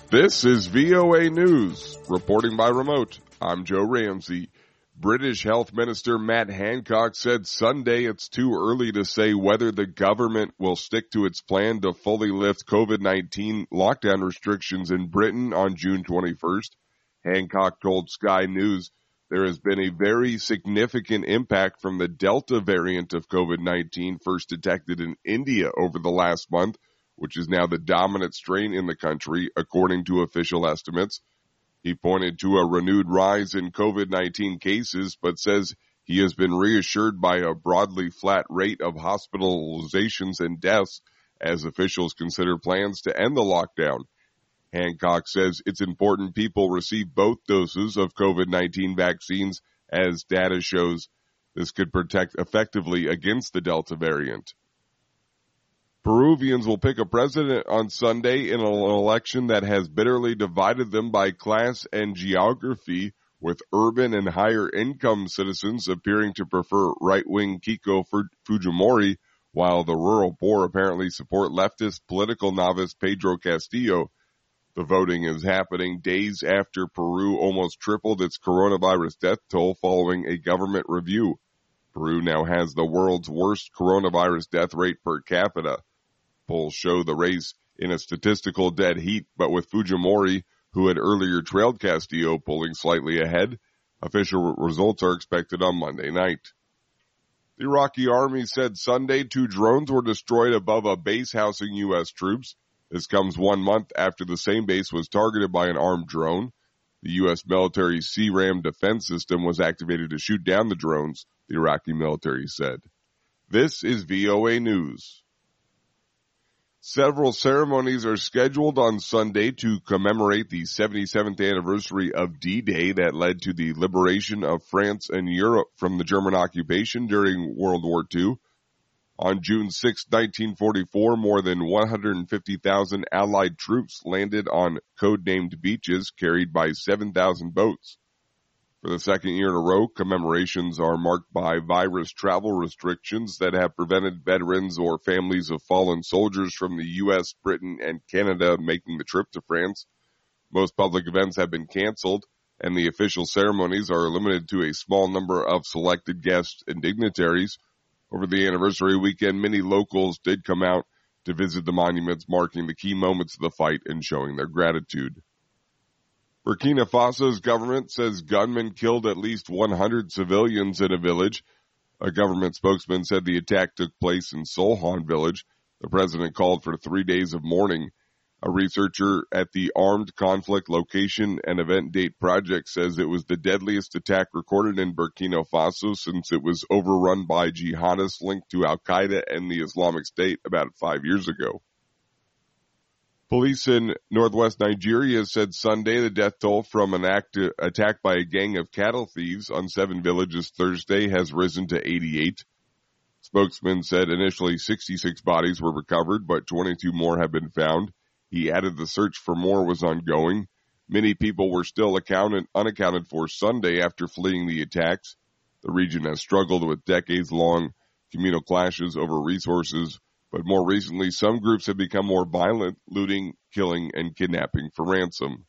This is VOA News, reporting by remote. I'm Joe Ramsey. British Health Minister Matt Hancock said Sunday it's too early to say whether the government will stick to its plan to fully lift COVID-19 lockdown restrictions in Britain on June 21st. Hancock told Sky News there has been a very significant impact from the Delta variant of COVID-19 first detected in India over the last month, which is now the dominant strain in the country, according to official estimates. He pointed to a renewed rise in COVID-19 cases, but says he has been reassured by a broadly flat rate of hospitalizations and deaths as officials consider plans to end the lockdown. Hancock says it's important people receive both doses of COVID-19 vaccines, as data shows this could protect effectively against the Delta variant. Peruvians will pick a president on Sunday in an election that has bitterly divided them by class and geography, with urban and higher-income citizens appearing to prefer right-wing Keiko Fujimori, while the rural poor apparently support leftist political novice Pedro Castillo. The voting is happening days after Peru almost tripled its coronavirus death toll following a government review. Peru now has the world's worst coronavirus death rate per capita. Polls show the race in a statistical dead heat, but with Fujimori, who had earlier trailed Castillo, pulling slightly ahead. Official results are expected on Monday night. The Iraqi army said Sunday 2 drones were destroyed above a base housing U.S. troops. This comes 1 month after the same base was targeted by an armed drone. The U.S. military C-RAM defense system was activated to shoot down the drones, the Iraqi military said. This is VOA News. Several ceremonies are scheduled on Sunday to commemorate the 77th anniversary of D-Day that led to the liberation of France and Europe from the German occupation during World War II. On June 6, 1944, more than 150,000 Allied troops landed on code-named beaches carried by 7,000 boats. For the second year in a row, commemorations are marked by virus travel restrictions that have prevented veterans or families of fallen soldiers from the U.S., Britain, and Canada making the trip to France. Most public events have been canceled, and the official ceremonies are limited to a small number of selected guests and dignitaries. Over the anniversary weekend, many locals did come out to visit the monuments marking the key moments of the fight and showing their gratitude. Burkina Faso's government says gunmen killed at least 100 civilians in a village. A government spokesman said the attack took place in Solhan village. The president called for 3 days of mourning. A researcher at the Armed Conflict Location and Event Date Project says it was the deadliest attack recorded in Burkina Faso since it was overrun by jihadists linked to Al-Qaeda and the Islamic State about 5 years ago. Police in northwest Nigeria said Sunday the death toll from an attack by a gang of cattle thieves on 7 villages Thursday has risen to 88. Spokesman said initially 66 bodies were recovered, but 22 more have been found. He added the search for more was ongoing. Many people were still unaccounted for Sunday after fleeing the attacks. The region has struggled with decades-long communal clashes over resources, but more recently, some groups have become more violent, looting, killing, and kidnapping for ransom.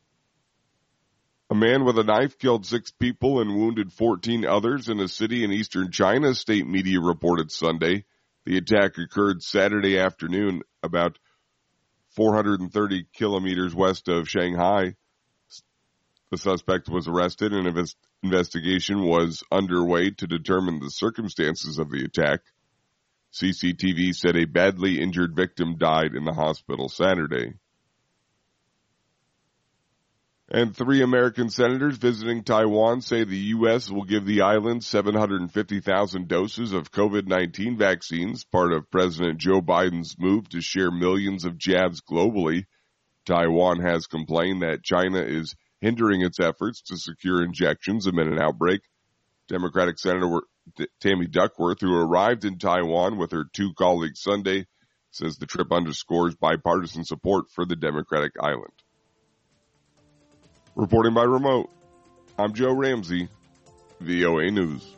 A man with a knife killed 6 people and wounded 14 others in a city in eastern China, state media reported Sunday. The attack occurred Saturday afternoon about 430 kilometers west of Shanghai. The suspect was arrested and an investigation was underway to determine the circumstances of the attack. CCTV said a badly injured victim died in the hospital Saturday. And 3 American senators visiting Taiwan say the U.S. will give the island 750,000 doses of COVID-19 vaccines, part of President Joe Biden's move to share millions of jabs globally. Taiwan has complained that China is hindering its efforts to secure injections amid an outbreak. Democratic Senator Tammy Duckworth, who arrived in Taiwan with her 2 colleagues Sunday, says the trip underscores bipartisan support for the democratic island. Reporting by remote, I'm Joe Ramsey, VOA News.